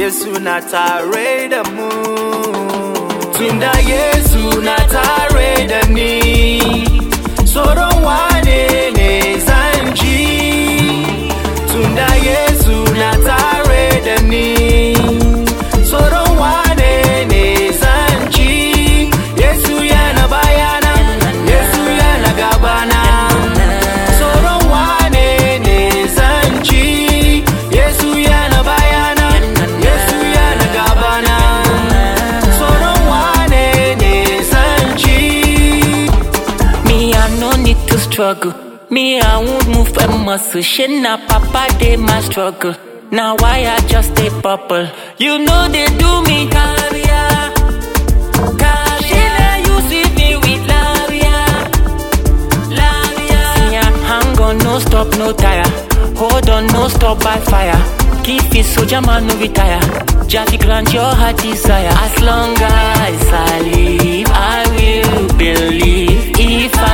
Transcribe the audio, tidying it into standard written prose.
Yesu na tare da mu. Tunda Yesu na tare da ni, tsoron wane ne zan ji? Tunda Yesu na tare da ni, tsoron wane ne zan ji? Yesu yana bayana, Yesu yana gabana, tsoron wane ne zan ji? Yesu yana bayana, Yesu yana gabana, tsoron wane ne zan ji? Me, I no need to struggle. Me, I won't move a muscle. Shit, na papa, they my struggle. Now why I just stay bubble? You know they do me caviar. Caviar, you see me with lavia. Lavia. See, I hang on, no stop, no tire. Hold on, no stop by fire. Keep it soldier man, no retire. Just grant your heart desire. As long as I live, I will believe. If I